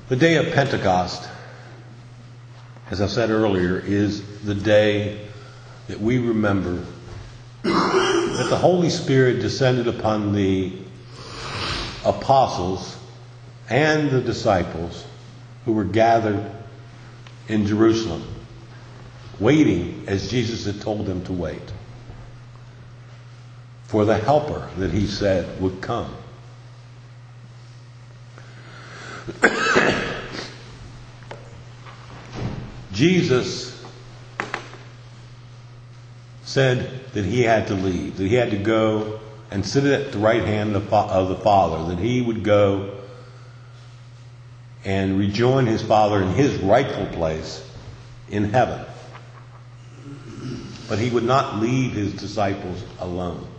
The day of Pentecost, as I said earlier, is the day that we remember that the Holy Spirit descended upon the apostles and the disciples who were gathered in Jerusalem, waiting as Jesus had told them to wait for the helper that he said would come. Jesus said that he had to leave, that he had to go and sit at the right hand of the Father, that he would go and rejoin his Father in his rightful place in heaven. But he would not leave his disciples alone.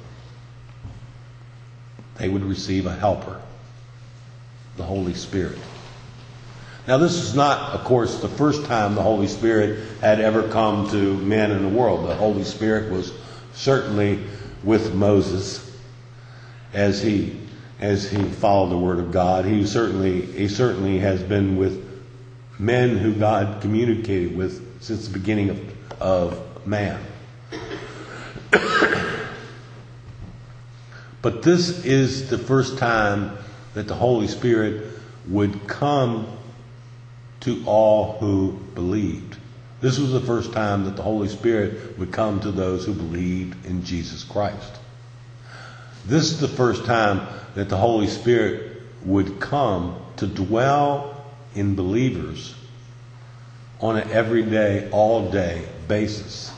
They would receive a helper, the Holy Spirit. Now, this is not, of course, the first time the Holy Spirit had ever come to men in the world. The Holy Spirit was certainly with Moses as he followed the Word of God. He certainly has been with men who God communicated with since the beginning of man. But this is the first time that the Holy Spirit would come to all who believed. This was the first time that the Holy Spirit would come to those who believed in Jesus Christ. This is the first time that the Holy Spirit would come to dwell in believers on an everyday, all-day basis.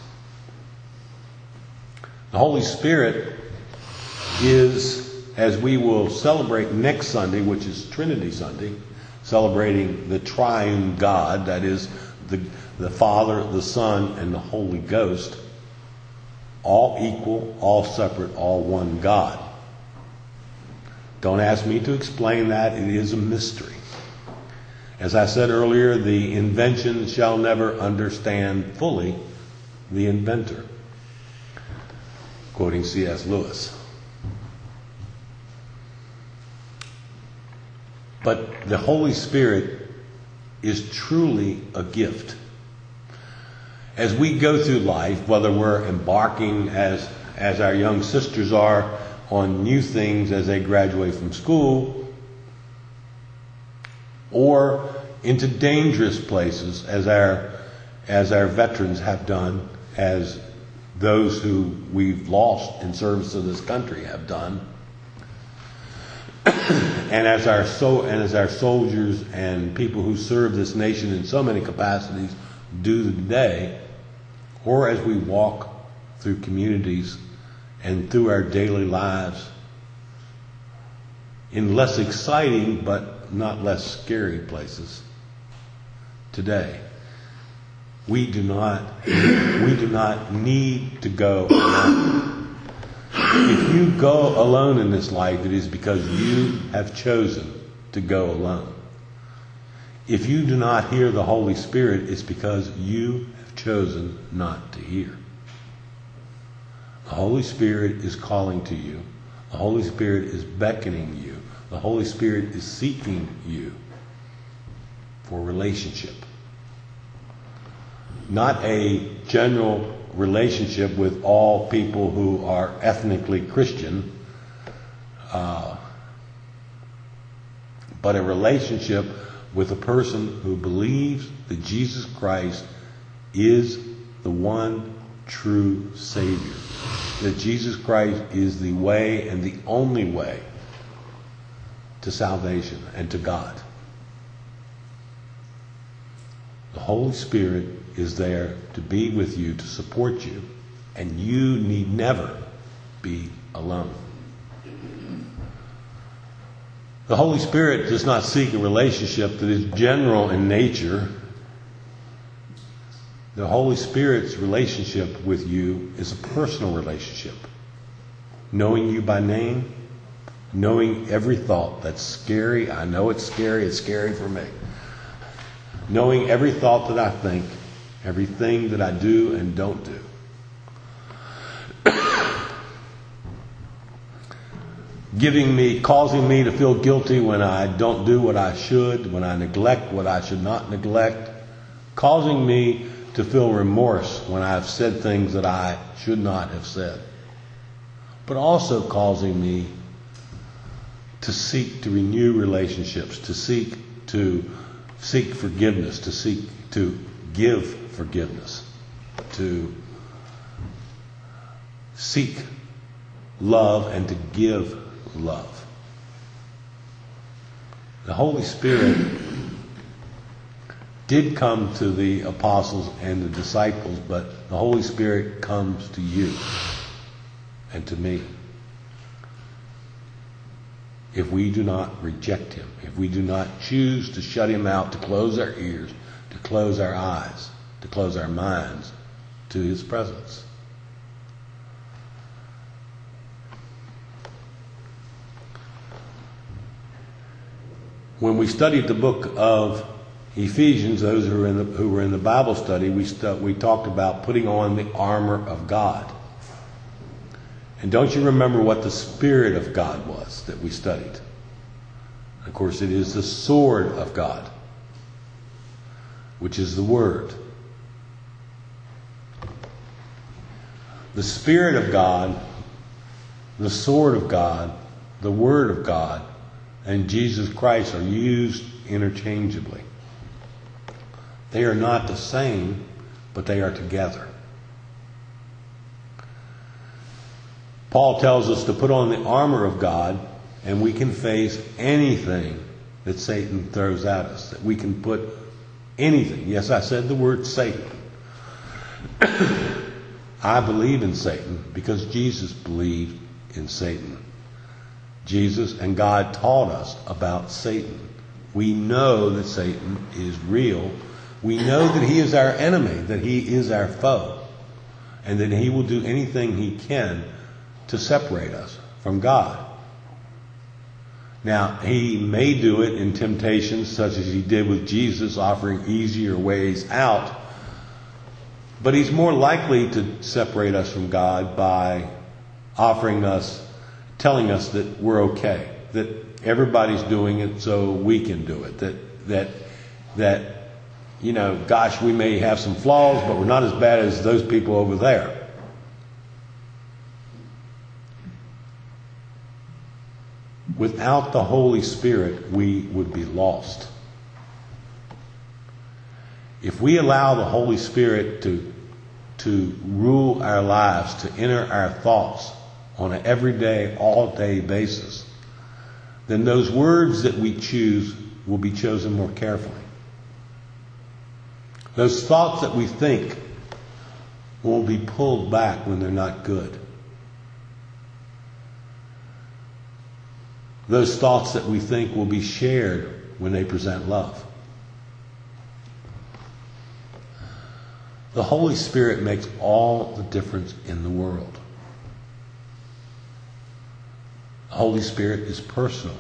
The Holy Spirit is, as we will celebrate next Sunday, which is Trinity Sunday, celebrating the triune God, that is the Father, the Son, and the Holy Ghost, all equal, all separate, all one God. Don't ask me to explain that. It is a mystery. As I said earlier, the invention shall never understand fully the inventor. Quoting C.S. Lewis. But the Holy Spirit is truly a gift. As we go through life, whether we're embarking as our young sisters are on new things as they graduate from school, or into dangerous places as our veterans have done, as those who we've lost in service to this country have done, and as our soldiers and people who serve this nation in so many capacities do today, or as we walk through communities and through our daily lives in less exciting but not less scary places today. We do not need to go alone. If you go alone in this life, it is because you have chosen to go alone. If you do not hear the Holy Spirit, it's because you have chosen not to hear. The Holy Spirit is calling to you. The Holy Spirit is beckoning you. The Holy Spirit is seeking you for relationship. Not a general relationship with all people who are ethnically Christian, but a relationship with a person who believes that Jesus Christ is the one true Savior, that Jesus Christ is the way and the only way to salvation and to God. The Holy Spirit is there to be with you, to support you, and you need never be alone. The Holy Spirit does not seek a relationship that is general in nature. The Holy Spirit's relationship with you is a personal relationship. Knowing you by name, knowing every thought that's scary. I know it's scary for me. Knowing every thought that I think, everything that I do and don't do. causing me to feel guilty when I don't do what I should, when I neglect what I should not neglect, causing me to feel remorse when I've said things that I should not have said, but also causing me to seek to renew relationships, to seek forgiveness, to seek to give forgiveness, to seek love and to give love. The Holy Spirit did come to the apostles and the disciples, but the Holy Spirit comes to you and to me. If we do not reject him, if we do not choose to shut him out, to close our ears, to close our eyes, to close our minds to his presence. When we studied the book of Ephesians, those who were in the Bible study, we talked about putting on the armor of God. And don't you remember what the Spirit of God was that we studied? Of course, it is the sword of God, which is the Word. The Spirit of God, the sword of God, the Word of God, and Jesus Christ are used interchangeably. They are not the same, but they are together. Paul tells us to put on the armor of God, and we can face anything that Satan throws at us. That we can put anything. Yes, I said the word Satan. I believe in Satan because Jesus believed in Satan. Jesus and God taught us about Satan. We know that Satan is real. We know that he is our enemy, that he is our foe, and that he will do anything he can to separate us from God. Now, he may do it in temptations such as he did with Jesus, offering easier ways out, but he's more likely to separate us from God by telling us that we're okay, that everybody's doing it so we can do it, that gosh, we may have some flaws, but we're not as bad as those people over there. Without the Holy Spirit, we would be lost. If we allow the Holy Spirit to rule our lives, to enter our thoughts on an everyday, all-day basis, then those words that we choose will be chosen more carefully. Those thoughts that we think will be pulled back when they're not good. Those thoughts that we think will be shared when they present love. The Holy Spirit makes all the difference in the world. The Holy Spirit is personal.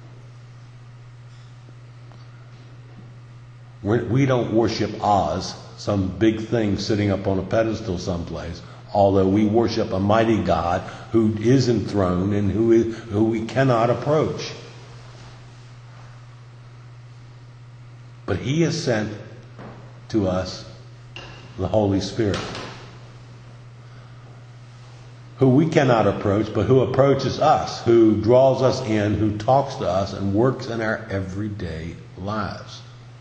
We don't worship Oz, some big thing sitting up on a pedestal someplace, although we worship a mighty God who is enthroned and who we cannot approach. But he has sent to us the Holy Spirit, who we cannot approach, but who approaches us, who draws us in, who talks to us and works in our everyday lives.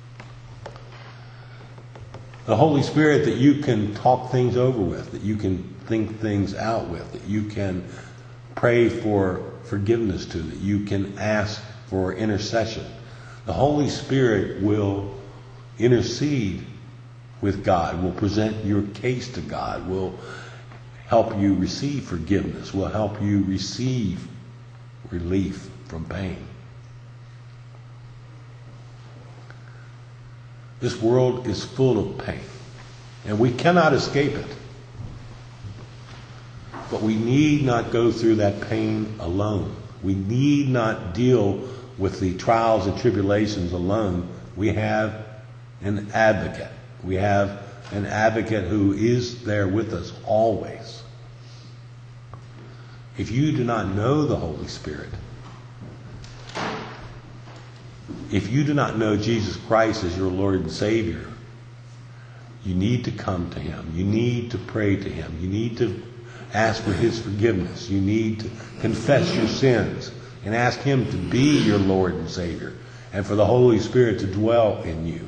The Holy Spirit that you can talk things over with, that you can think things out with, that you can pray for forgiveness to, that you can ask for intercession. The Holy Spirit will intercede with God, will present your case to God, will help you receive forgiveness, will help you receive relief from pain. This world is full of pain, and we cannot escape it. But we need not go through that pain alone. We need not deal with the trials and tribulations alone. We have an advocate. We have an advocate who is there with us always. If you do not know the Holy Spirit, if you do not know Jesus Christ as your Lord and Savior, you need to come to Him. You need to pray to Him. You need to ask for His forgiveness. You need to confess your sins and ask Him to be your Lord and Savior, and for the Holy Spirit to dwell in you.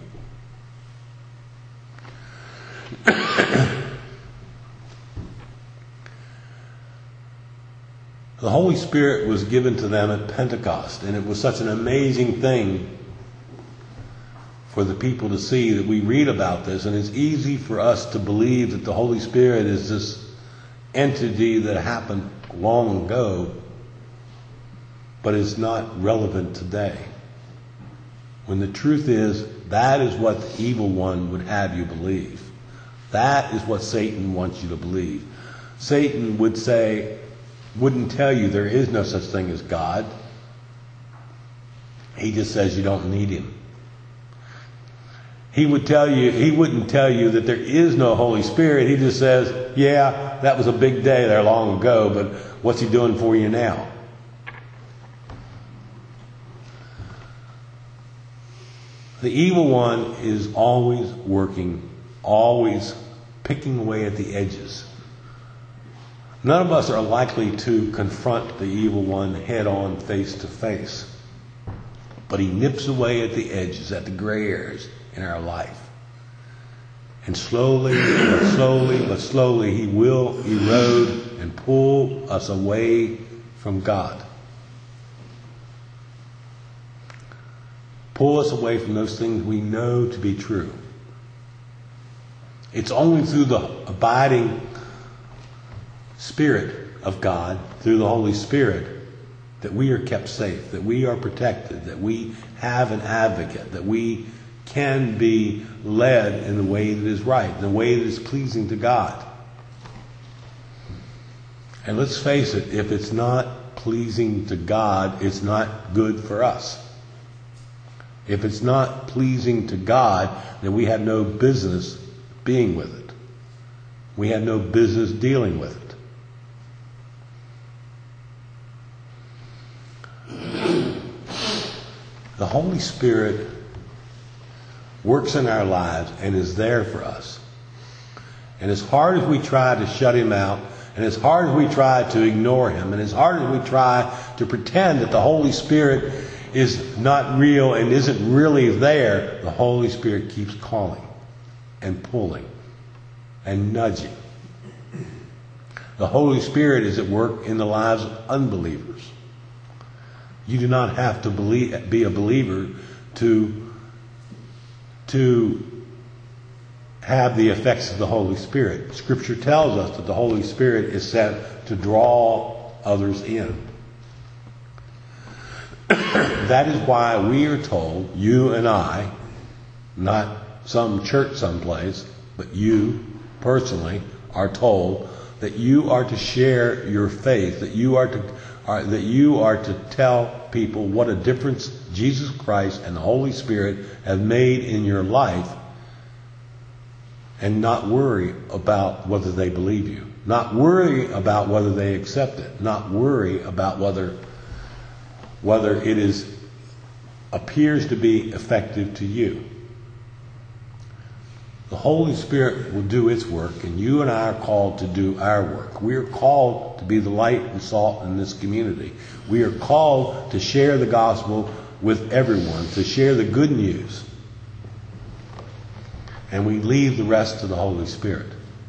The Holy Spirit was given to them at Pentecost, and it was such an amazing thing for the people to see that we read about this, and it's easy for us to believe that the Holy Spirit is this entity that happened long ago, but it's not relevant today. When the truth is, that is what the evil one would have you believe. That is what Satan wants you to believe. Satan wouldn't tell you there is no such thing as God. He just says you don't need Him. He wouldn't tell you that there is no Holy Spirit. He just says, yeah, that was a big day there long ago, but what's He doing for you now? The evil one is always working, always picking away at the edges. None of us are likely to confront the evil one head on, face to face. But he nips away at the edges, at the gray areas in our life. And slowly, but slowly, he will erode and pull us away from God. Pull us away from those things we know to be true. It's only through the abiding Spirit of God, through the Holy Spirit, that we are kept safe, that we are protected, that we have an advocate, that we can be led in the way that is right, in the way that is pleasing to God. And let's face it, if it's not pleasing to God, it's not good for us. If it's not pleasing to God, then we have no business being with it. We have no business dealing with it. The Holy Spirit works in our lives and is there for us. And as hard as we try to shut Him out, and as hard as we try to ignore Him, and as hard as we try to pretend that the Holy Spirit is not real and isn't really there, the Holy Spirit keeps calling and pulling and nudging. The Holy Spirit is at work in the lives of unbelievers. You do not have to be a believer to have the effects of the Holy Spirit. Scripture tells us that the Holy Spirit is sent to draw others in. That is why we are told, you and I, not some church someplace, but you personally are told that you are to share your faith, that you are to tell people what a difference Jesus Christ and the Holy Spirit have made in your life, and not worry about whether they believe you, not worry about whether they accept it, not worry about whether it appears to be effective to you. The Holy Spirit will do its work, and you and I are called to do our work. We are called to be the light and salt in this community. We are called to share the gospel with everyone, to share the good news. And we leave the rest to the Holy Spirit.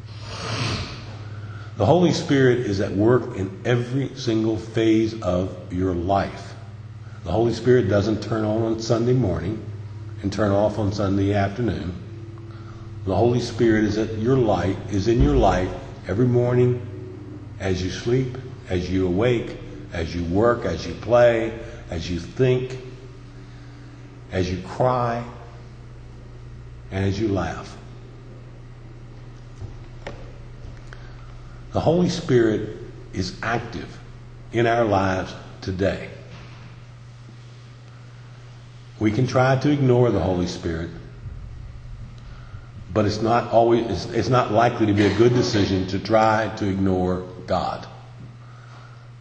The Holy Spirit is at work in every single phase of your life. The Holy Spirit doesn't turn on Sunday morning and turn off on Sunday afternoon. The Holy Spirit is in your life every morning, as you sleep, as you awake, as you work, as you play, as you think, as you cry, and as you laugh. The Holy Spirit is active in our lives today. We can try to ignore the Holy Spirit, but it's not likely to be a good decision to try to ignore God.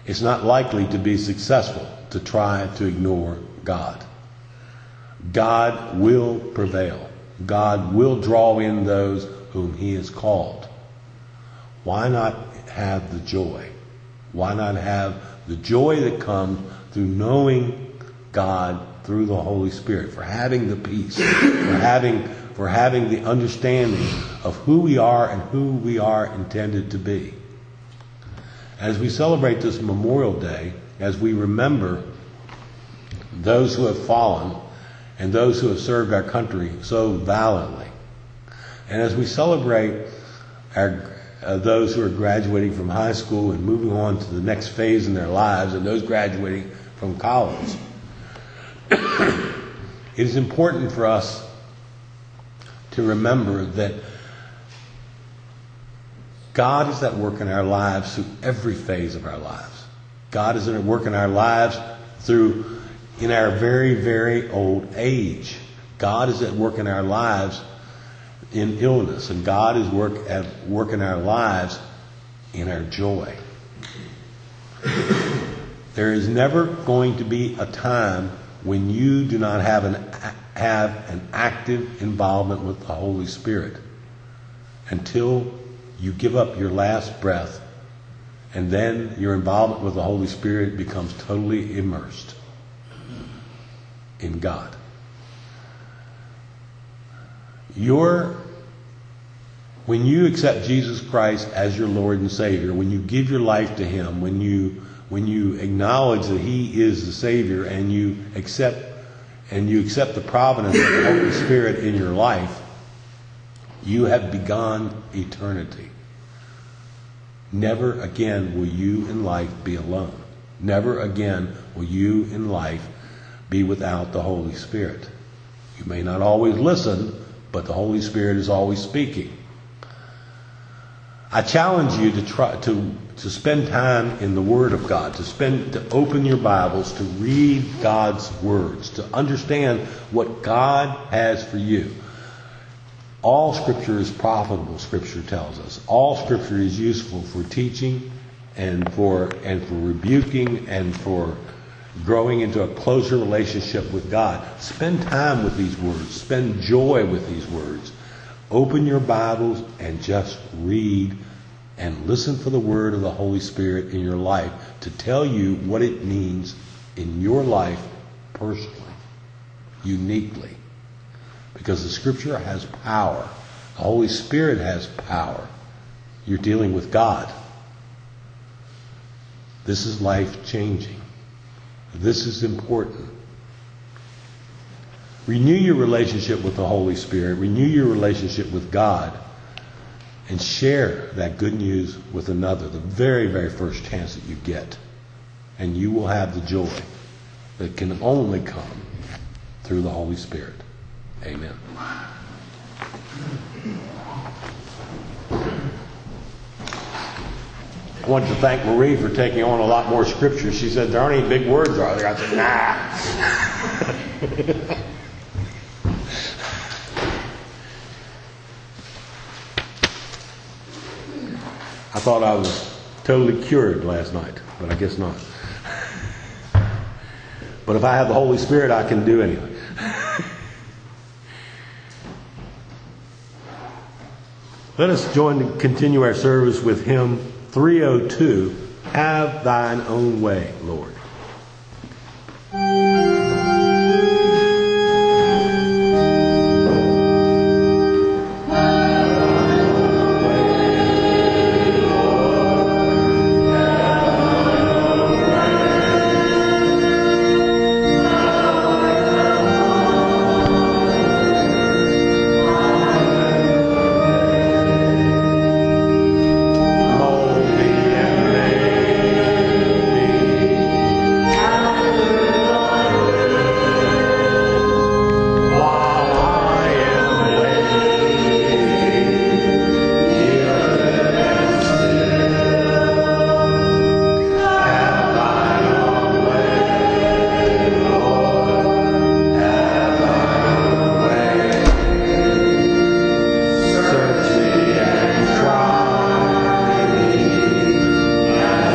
it's not likely to be successful to try to ignore God. God will prevail. God will draw in those whom He has called. Why not have the joy? Why not have the joy that comes through knowing God through the Holy Spirit, for having the peace, for having the understanding of who we are and who we are intended to be. As we celebrate this Memorial Day, as we remember those who have fallen and those who have served our country so valiantly, and as we celebrate those who are graduating from high school and moving on to the next phase in their lives, and those graduating from college, it is important for us to remember that God is at work in our lives through every phase of our lives. God is at work in our lives in our very, very old age. God is at work in our lives in illness, and God is at work in our lives in our joy. There is never going to be a time when you do not have an active involvement with the Holy Spirit until you give up your last breath, and then your involvement with the Holy Spirit becomes totally immersed in God. When you accept Jesus Christ as your Lord and Savior, when you give your life to Him, when you acknowledge that He is the Savior, and you accept the providence of the Holy Spirit in your life, you have begun eternity. Never again will you in life be alone. Never again will you in life be without the Holy Spirit. You may not always listen, but the Holy Spirit is always speaking. I challenge you to try to spend time in the Word of God, to open your Bibles, to read God's words, to understand what God has for you. All Scripture is profitable, Scripture tells us. All Scripture is useful for teaching and for rebuking and for growing into a closer relationship with God. Spend time with these words. Spend joy with these words. Open your Bibles and just read and listen for the word of the Holy Spirit in your life to tell you what it means in your life personally, uniquely. Because the Scripture has power. The Holy Spirit has power. You're dealing with God. This is life-changing. This is important. Renew your relationship with the Holy Spirit. Renew your relationship with God. And share that good news with another the very, very first chance that you get. And you will have the joy that can only come through the Holy Spirit. Amen. I wanted to thank Marie for taking on a lot more scripture. She said, there aren't any big words, are there? I said, nah. I thought I was totally cured last night, but I guess not. But if I have the Holy Spirit, I can do anything. Let us continue our service with hymn 302, Have Thine Own Way, Lord.